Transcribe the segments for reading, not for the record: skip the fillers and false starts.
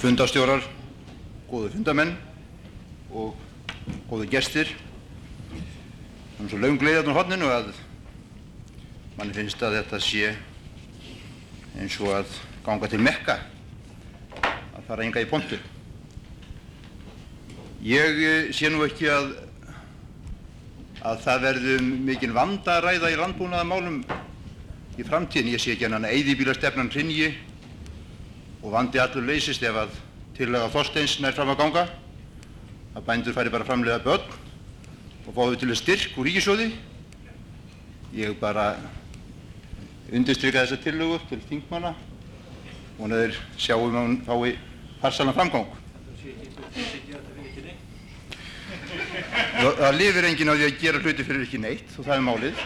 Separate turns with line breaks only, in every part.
Fundarstjórar, góðu fundamenn og góðu gestir. Það svo löng leið þarna á horninu að manni finnst að þetta sé eins og að ganga til Mekka, að fara hingað í pontu. Ég sé nú ekki að það verði mikinn vanda að ræða í landbúnaðarmálum í framtíðin. Ég sé ekki að eyðibýlastefnan hrynji og vandi allur leysist ef að tillaga Þorsteins nær fram að ganga, að bændur fari bara að framleiða börn og fá þau til styrk úr ríkissjóði. Ég bara undirstrika þessa tillögu til þingmanna og þeir sjáum að hún fái farsælan framgang. Það lifir enginn á því að gera hluti fyrir ekki neitt og það er málið.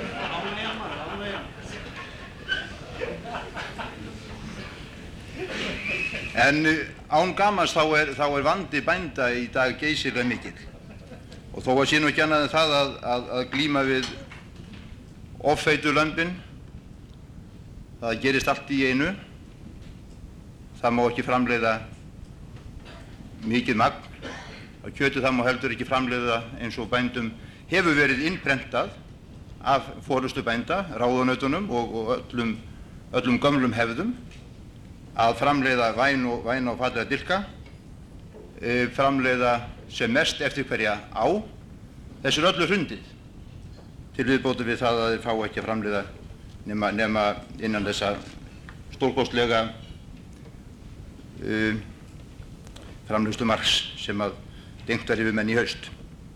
En án gamans þá er vandi bænda í dag geysilega mikill. Og þó að sé nú ekki annað en það að glíma við offeitu lömbin, það gerist allt í einu. Það má ekki framleiða mikið magn af kjöti, það má heldur ekki framleiða eins og bændum hefur verið innprentað af forystu bænda, ráðunautunum og öllum gömlum hefðum, að framleiða væn og fallega dilka, framleiða sem mest eftir hverja á. Þessu er öllu hrundið til viðbótar við það að þeir fá ekki að framleiða nema innan þessa stórkostlega framleiðslumarks sem að dengt var yfir menn í haust.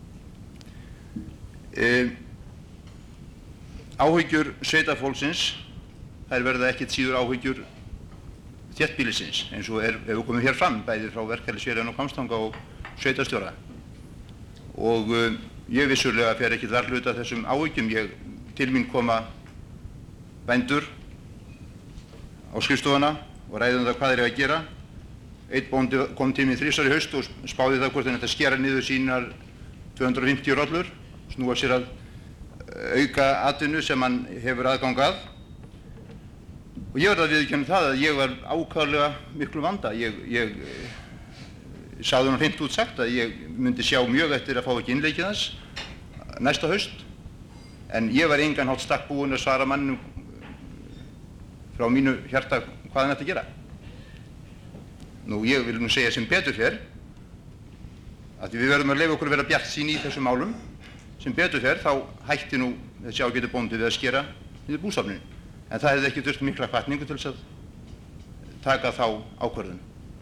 Áhyggjur sveitarfólksins, þær verða ekkert síður áhyggjur þéttbýlisins, eins og hefur komið hér fram, bæði frá verkalýðsfélaginu á Hvammstanga og sveitarstjóra. Og ég vissulega fer ekkert varhluta af þessum áhyggjum. Til mín koma bændur á skrifstofuna og ræðum það hvað þeir eiga að gera. Einn bóndi kom til mín 3 í haust og spáði það hvort hann ætti að skera niður sínar 250 rollur, snúa sér að auka atvinnu sem hann hefur aðgang að. Og ég verð að viðurkenna það að ég var ákaflega miklu vanda. Ég sagði hann hreint út sagt að ég myndi sjá mjög eftir að fá ekki innleikið hans næsta haust, en ég var engan hátt stakk búinn að svara manninum frá mínu hjarta hvað hann ætti að gera. Nú, ég vil nú segja sem betur fer, að við verðum að leyfa okkur að vera bjartsýn í þessum málum. Sem betur fer þá hætti nú þessi ágæti bóndi við að skera niður bústofninn. En það hefði ekki þurft mikla hvatningu til þess að taka þá ákvörðun.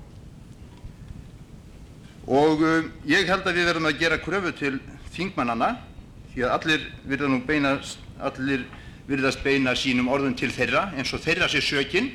Og ég held að við verðum að gera kröfu til þingmannanna, því að allir virðast beina sínum orðum til þeirra, eins og þeirra sé sökin.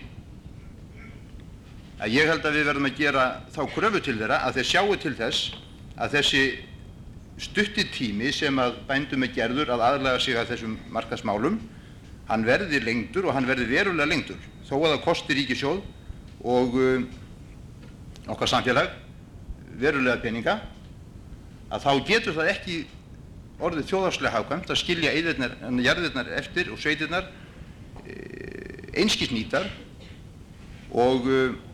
Að ég held að við verðum að gera þá kröfu til þeirra að þeir sjáu til þess að þessi stutti tími sem að bændum er gerður að aðlaga sig að þessum markaðsmálum, hann verði lengdur og hann verði verulega lengdur. Þó að það kosti ríkissjóð og okkar samfélag verulega peninga, að þá getur það ekki orðið þjóðhagslega hagkvæmt að skilja jarðirnar eftir og sveitirnar einskis nýtar. Og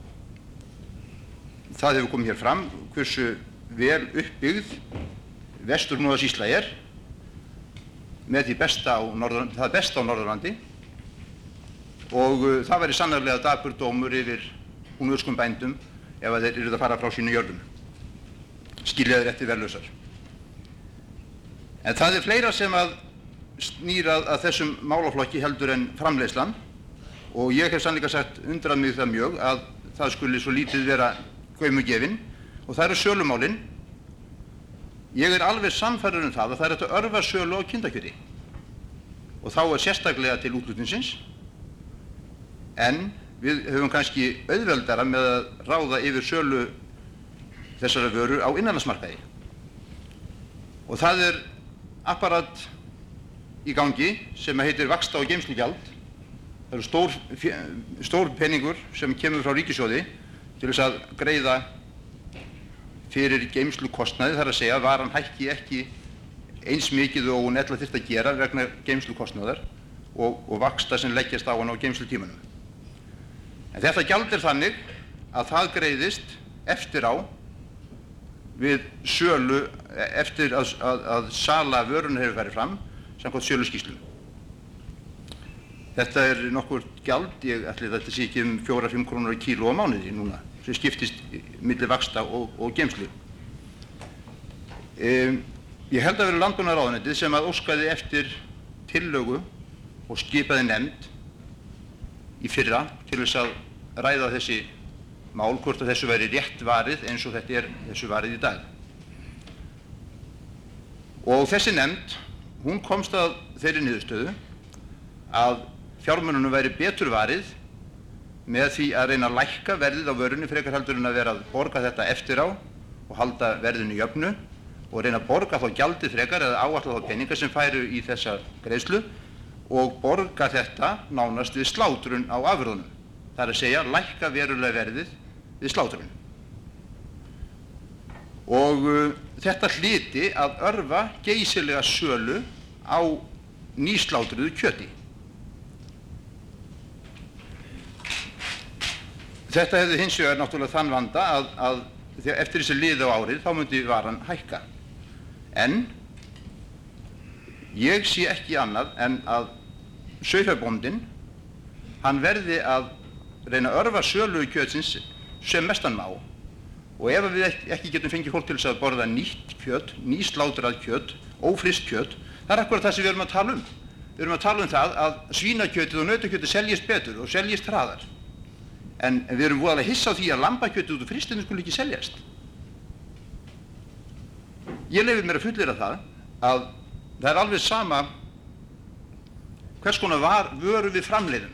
það hefur komið hér fram hversu vel uppbyggð Vestur-Húnavatnssýsla er, með það besta á Norðurlandi, og það væri sannarlega dapur dómur yfir húnvörskum bændum ef að þeir yrðu að fara frá sínu jörðum, skilja þeir eftir verðlausar. En það er fleira sem að snýr að þessum málaflokki heldur en framleiðslan, og ég hef sannleika sagt undrað mig það mjög að það skuli svo lítið vera gaumugefin, og það eru sölumálin. Ég er alveg sannfærður það að það er hægt að örva sölu á kindakjöti, og þá er sérstaklega til útflutningsins, en við höfum kannski auðveldara með að ráða yfir sölu þessara vöru á innanlandsmarkaði. Og það er apparat í gangi sem heitir vaxta- og geymslugjald. Það eru stór peningur sem kemur frá ríkissjóði til þess að greiða fyrir geymslukostnaði, þar að segja að varan hækki ekki eins mikið og hún ella þyrfti að gera vegna geymslukostnaðar og vaxta sem leggjast á hann á geymslutímanum. En þetta gjald er þannig að það greiðist eftir á við sölu, eftir að sala vörunnar hefur farið fram samkvæmt söluskýrslu. Þetta nokkurt gjald, ég ætli þetta sé ekki 4-5 krónur á kíló á mánuði núna, sem skiptist milli vaxta og geymslu. Ég held að vera landbúnaðarráðuneytið sem að óskaði eftir tillögu og skipaði nefnd í fyrra til þess að ræða þessi mál, hvort að þessu væri rétt varið eins og þetta þessu varið í dag. Og þessi nefnd, hún komst að þeirri niðurstöðu að fjármununum væri betur varið með því að reyna að lækka verðið á vörunni frekar heldur en að vera að borga þetta eftir á og halda verðinu jöfnu og reyna að borga þá gjaldið frekar eða áætla þá peninga sem færu í þessa greiðslu og borga þetta nánast við slátrun á afurðunum. Það er að segja lækka verulega verðið við slátrun. Og þetta hlyti að örva geysilega sölu á nýslátruðu kjöti. Þetta hefði hins vegar náttúrulega þann vanda að eftir þessi liði á árið þá myndi varan hækka. En ég sé ekki annað en að sauðfjárbóndinn, hann verði að reyna að örva sölu kjötsins sem mestan má. Og ef við ekki getum fengið fólk til þess að borða nýtt kjöt, nýslátrað kjöt, ófrískt kjöt, það er akkurat það sem við erum að tala um. Við erum að tala um það að svínakjötið og nautakjötið seljist betur og seljist hraðar. En við erum voðalega hissa á því að lambakjötið út úr frystinni skuli ekki seljast. Ég leyfi mér að fullyrða það að það er alveg sama hvers konar vöru við framleiðum.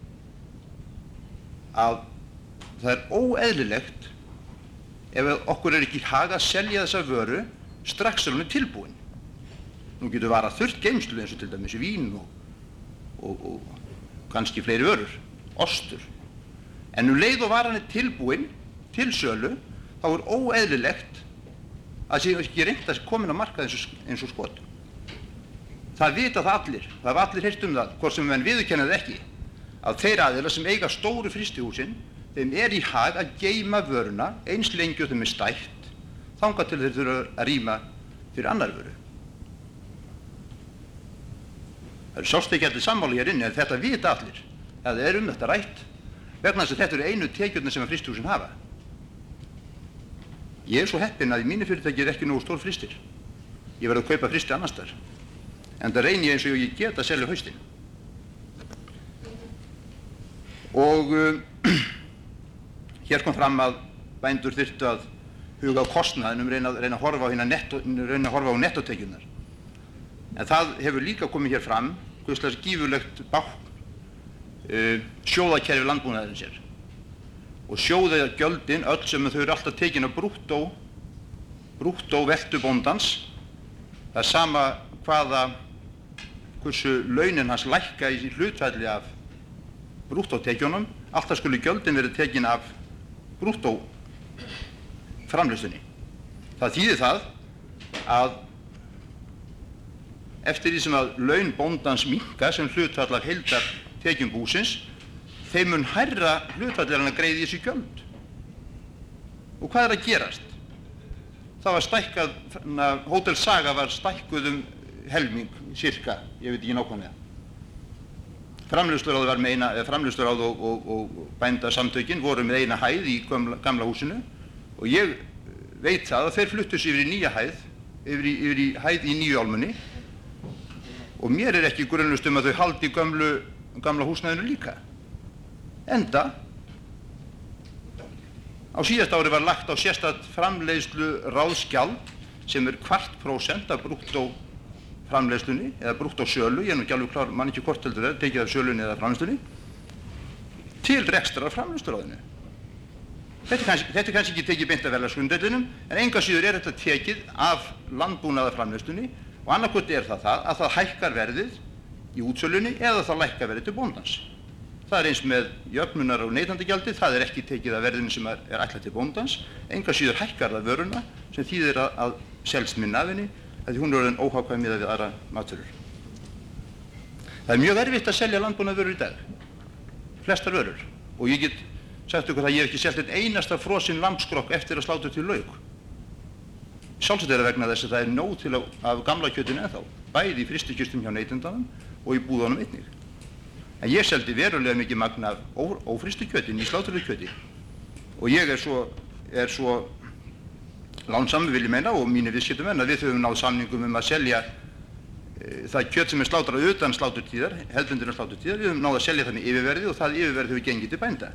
Að það er óeðlilegt ef okkur ekki í hag að selja þessa vöru strax er hún tilbúin. Nú getur varað þurrt geymslu eins og til dæmis vín og kannski fleiri vörur, ostur. En leið og varan tilbúin til sölu, þá er óeðlilegt að sé ekki reynt að komin á markað eins og skot. Það vita það allir, það hafa allir heyrt um það, hvort sem menn viðurkenna það ekki, að þeir aðilar sem eiga stóru frystihúsin, þeim í hag að geyma vöruna eins lengi og þeim stætt, þangað til þeir þurfa að rýma fyrir annar vöru. Það sást ekki allir sammála hér inni, en þetta vita allir. Það er þetta rætt, vegna þess að þetta eru einu tekjurnar sem að frystihúsin hafa. Ég er svo heppinn að í mínu fyrirtæki ekki nógu stór frystir. Ég verð að kaupa frysti annars staðar. En það reyni ég eins og ég get að selja haustin. Og hér kom fram að bændur þyrftu að huga á kostnaðinum, reyna að horfa á nettótekjurnar. En það hefur líka komið hér fram hvurslags gífurlegt bákn sjóðakerfi landbúnaðarins er. Og sjóðagjöldin öll sem þau eru alltaf tekin af brúttó veltu bóndans, það er sama hversu launin hans lækka í hlutfalli af brúttótekjunum, alltaf skulu gjöldin verið tekin af brúttó framleiðslunni. Það þýðir það að eftir því sem að laun bóndans minnka sem hlutfall af heildar tekjum búsins, þeim mun hærra hlutfallir hann að greiða í þessi gjöld. Og hvað er að gerast? Það var stækkað, Hótel Saga var stækkuð helming, cirka, ég veit ekki nákvæmlega. Framleiðsluráð var með framleiðsluráð og bændasamtökin voru með eina hæð í gamla húsinu og ég veit það að þeir fluttu sig yfir í nýja hæð, yfir í hæð í nýju álmunni og mér er ekki grunlust að þau haldi gamla húsnæðinu líka. Enda á síðasta ári var lagt á sérstakt framleiðslu ráðsgjald sem er 0,25% af brúttó framleiðslunni eða brúttó sölu, ég er nú ekki alveg klár, mann ekki hvort heldur það, tekið af sölunni eða framleiðslunni, til rekstrar framleiðsluráðinu. Þetta er kannski ekki tekið beint af verðlagsgrundvellinum, en engu að síður er þetta tekið af landbúnaðarframleiðslunni og annaðhvort er það að það hækkar verðið í útsölunni eða það lækkar verðið til bóndans. Það er eins með jöfnunar- og neytendagjaldið, það er ekki tekið af verðinu sem er ætlað til bóndans, engu að síður hækkar það vöruna sem þýðir að selst minna af henni, því hún er orðin óhagkvæm miðað við aðra matvörur. Það er mjög erfitt að selja landbúnaðarvörur í dag, flestar vörur, og ég get sagt ykkur að ég hef ekki selt einn einasta frosinn lambskrokk eftir að sláturtíð lauk. Sjálfsagt er það vegna þess að það er nóg til af gamla kjötinu ennþá, bæði í frystikistum hjá neytendanum og í búðunum einnig. En ég seldi verulega mikið magn af ófrystu kjötin í sláturtíð kjöti og ég er svo lánsam, vil ég meina, og mínir viðskiptamenn að við höfum náð samningum að selja það kjöt sem slátrað utan sláturtíðar, hefðbundinnar sláturtíðar, við höfum náð að selja það með yfirverði og það yfirverði hefur gengið til bænda.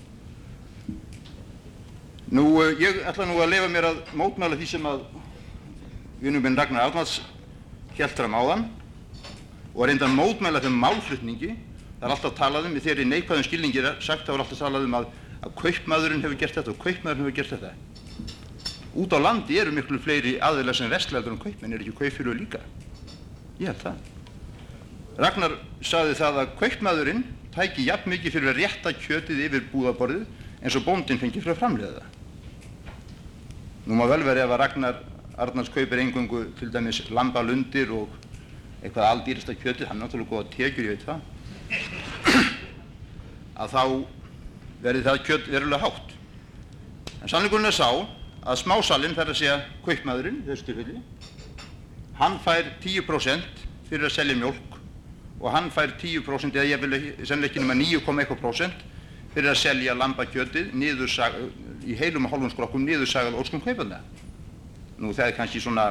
Ég ætla að leyfa mér að mótmæla því sem að vinur minn Ragnar Arnalds hélt fram áðan og reynda að mótmæla þeim málflutningi. Það er alltaf talað í þeirri neikvæðum skilningi sagt, það var alltaf talað að kaupmaðurinn hefur gert þetta og kaupmaðurinn hefur gert þetta. Út á landi eru miklu fleiri aðilar sem versla heldur en kaupmenn, ekki kaupfélög líka? Ég held það. Ragnar sagði það að kaupmaðurinn tæki jafn mikið fyrir að rétta kjötið yfir búðaborðið eins og bóndinn fengi fyrir að framleiða það. Nú má vel vera ef að Ragnar Arnalds kaupir eingöngu til dæmis lambalundir og eitthvað aldýrasta kjötið, hann náttúrulega góða tekjur, ég veit það, að þá verði það kjöt verulega hátt. En sannleikurinn er sá að smásalinn, þar að segja kaupmaðurinn, þessu tilfelli, hann fær 10% fyrir að selja mjólk og hann fær 10% eða ég vil sennilega ekki nema 9,1% fyrir að selja lambakjötið í heilum og hálfum skrokkum niðursagað óskum kaupanda. Nú það er kannski svona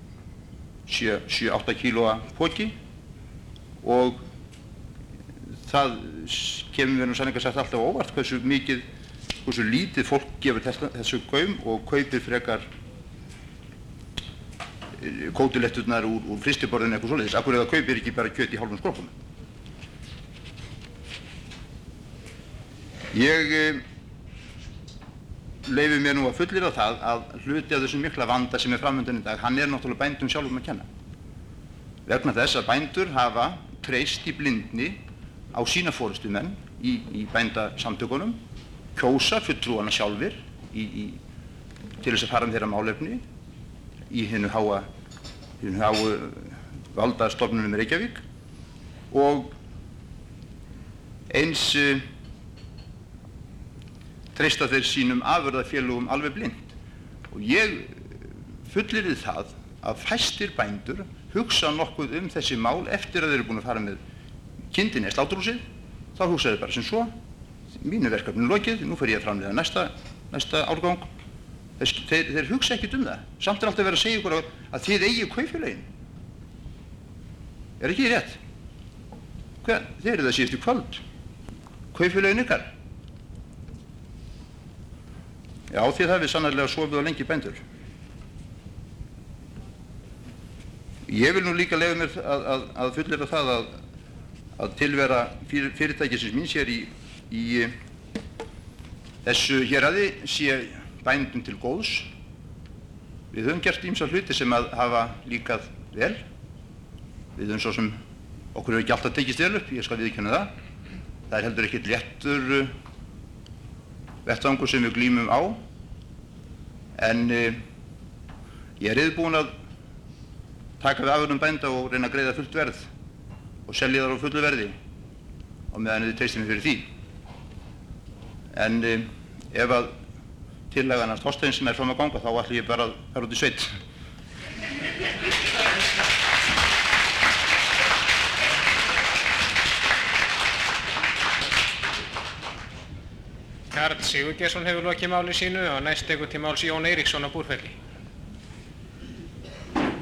7-8 kílóa poki og það kemur við nú sannlega sagt alltaf óvart hversu lítið fólk gefur þessu gaum og kaupir frekar kótiletturnar úr frystiborðinu eitthvað svoleiðis. Akkur eða kaupir ekki bara kjöt í hálfum skrokkum. Ég leyfi mér nú að fullyrða það að hluti af þessum mikla vanda sem er framöndan í dag, hann er náttúrulega bændum sjálfum að kenna. Vegna þess að bændur hafa treyst í blindni á sína forystumenn í bændasamtökunum, kjósa fulltrúana sjálfir til þess að fara með þeirra málefni í hinu háu valdastofnunum í Reykjavík og eins treysta þeir sínum afurðafélögum alveg blind. Og ég fullyrði það að fæstir bændur hugsa nokkuð þessi mál eftir að þeir eru búin að fara með kindinni í sláturhúsið, þá hugsa þeir bara sem svo, mínu verkefni lokið, nú fer ég að framleiða næsta árgang. Þeir hugsa ekkert það. Samt er alltaf verið að segja ykkur að þið eigið kaupfélögin. Er ekki rétt? Þeir eru það síðustu kvöld. Kaupfélögin ykkar. Já, þið hafið sannarlega sofið á lengi bændur. Ég vil nú líka leyfa mér að fullyrða það að tilvera fyrirtækisins míns hér í þessu héraði sé bændum til góðs. Við höfum gert ýmsa hluti sem að hafa líkað vel. Við höfum svo sem okkur hefur ekki alltaf tekist vel upp, ég skal viðurkenna það. Það er heldur ekkert léttur vettvangur sem við glímum á, en ég er reiðubúinn að taka við afurðum bænda og reyna að greiða fullt verð og selja þar á fullu verði og meðan þið treystið mér fyrir því. En ef að tillagan hans Þorsteins sem er fram að ganga, þá ætla ég bara að fara út í sveit.
Karl Sigurgeirsson hefur lokið máli sínu og næst tekur til máls Jón Eiríksson á Búrfelli.